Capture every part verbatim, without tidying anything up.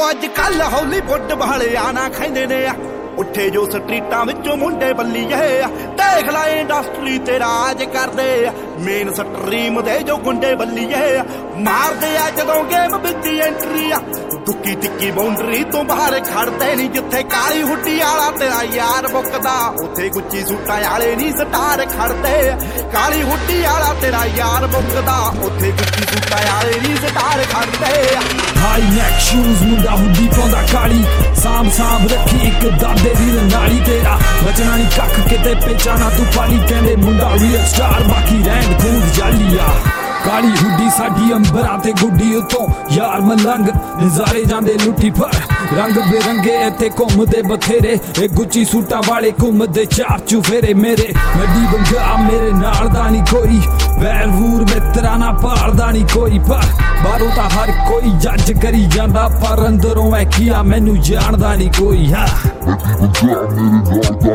ਅੱਜ ਕੱਲ ਹਾਲੀਵੁੱਡ ਵਾਲਿਆਂ ਨਾ ਖੈਂਦੇ ਨੇ ਉੱਠੇ ਜੋ ਸਟਰੀਟਾਂ ਵਿੱਚੋਂ ਮੁੰਡੇ ਬੱਲੀਏ ਦੇਖ ਲੈ ਇੰਡਸਟਰੀ ਤੇ ਰਾਜ ਕਰਦੇ ਮੇਨ ਸਟਰੀਮ ਦੇ ਜੋ ਗੁੰਡੇ ਬੱਲੀਏ ਮਾਰਦੇ ਆ ਜਦੋਂ ਗੇਮ ਵਿੱਚ ਐਂਟਰੀ ਆ ਦੁੱਕੀ ਟਿੱਕੀ ਬਾਉਂਡਰੀ ਤੋਂ ਬਾਹਰ ਖੜਦੇ ਨਹੀਂ ਜਿੱਥੇ ਕਾਲੀ ਹੁੱਡੀ ਵਾਲਾ ਤੇਰਾ ਯਾਰ ਮੁੱਕਦਾ ਉੱਥੇ ਗੁੱਚੀ ਸੂਟਾਂ ਵਾਲੇ ਨਹੀਂ ਸਟਾਰ ਖੜਦੇ ਕਾਲੀ ਹੁੱਡੀ ਵਾਲਾ ਤੇਰਾ ਯਾਰ ਮੁੱਕਦਾ ਉੱਥੇ ਗੁੱਚੀ ਸੂਟਾਂ ਵਾਲੇ ਨਹੀਂ ਸਟਾਰ ਖੜਦੇ ਹਾਈ ਨੈਕ ਸ਼ੂਜ਼ ਮੁੰਡਾ ਹੁੱਡੀ ਪਾਉਂਦਾ ਕਾਲੀ ਸਾਂਭ ਸਾਂਭ ਰੱਖੀ ਇੱਕ ਦਾਦੇ ਦੀ ਨਾਲੀ ਤੇਰਾ ਬਚਣਾ ਨਹੀਂ ਕੱਖ ਕਿਤੇ ਪਹਿਚਾਣਾ ਤੂੰ ਪਾਲੀ ਕਹਿੰਦੇ ਮੁੰਡਾ ਰੀਅਲ ਸਟਾਰ ਬਾਕੀ ਰਹਿਣ ਖੂਦ ਜਾਲੀਆ ਕਾਲੀ ਹੁੱਡੀ ਸਾਡੀ ਅੰਬਰਾਂ ਤੇ ਗੁੱਡੀ ਉਤੋਂ ਯਾਰ ਮਲੰਗ ਨਜ਼ਾਰੇ ਜਾਂਦੇ ਲੁੱਟੀ ਪਰ ਰੰਗ ਬਿਰੰਗੇ ਇੱਥੇ ਘੁੰਮਦੇ ਬਥੇਰੇ ਇਹ ਗੁੱਚੀ ਸੂਟਾਂ ਵਾਲੇ ਘੁੰਮਦੇ ਚਾਰ ਚੁਫੇਰੇ ਮੇਰੇ ਵੱਡੀ ਬੰਗਾ ਮੇਰੇ ਨਾਲ ਦਾ ਨਹੀਂ ਕੋਈ ਵੈਰ ਵੂਰ ਮਿੱਤਰਾਂ ਨਾ ਭਾਲਦਾ ਨਹੀਂ ਕੋਈ ਪਰ ਬਾਹਰੋਂ ਤਾਂ ਹਰ ਕੋਈ ਜੱਜ ਕਰੀ ਜਾਂਦਾ ਪਰ ਅੰਦਰੋਂ ਐ ਕੀਆ ਮੈਨੂੰ ਜਾਣਦਾ ਨਹੀਂ ਕੋਈ ਹਾਂ ਵੱਡੀ ਬੰਗਾ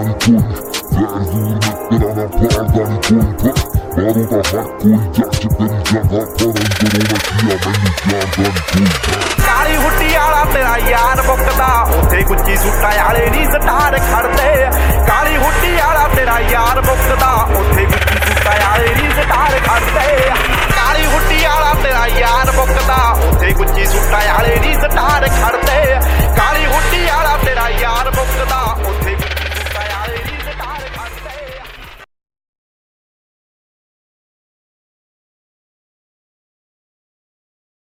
ਮੇਰੇ ਨਾਲ ਦਾ ਨਹੀਂ ਕੋਈ ਵੈਰ ਵੂਰ ਮਿੱਤਰਾਂ ਨਾ ਭਾਲਦਾ ਨਹੀਂ ਕੋਈ ਪਰ ਬਾਹਰੋਂ ਤਾਂ ਹਰ ਕੋਈ ਜੱਜ ਕਰੀ ਜਾਂਦਾ ਪਰ ਅੰਦਰੋਂ ਐ ਕੀਆ ਮੈਨੂੰ ਜਾਣਦਾ ਨਹੀਂ ਕੋਈ ਕਾਲੀ ਹੁੱਡੀ ਵਾਲਾ ਤੇਰਾ ਯਾਰ ਮੁੱਕਦਾ ਉੱਥੇ ਗੁੱਚੀ ਸੂਟਾਂ ਵਾਲੇ ਨਹੀਂ ਸਟਾਰ ਖੜਦੇ ਕਾਲੀ ਹੁੱਡੀ ਵਾਲਾ ਤੇਰਾ ਯਾਰ ਮੁੱਕਦਾ ਉੱਥੇ ਗੁੱਚੀ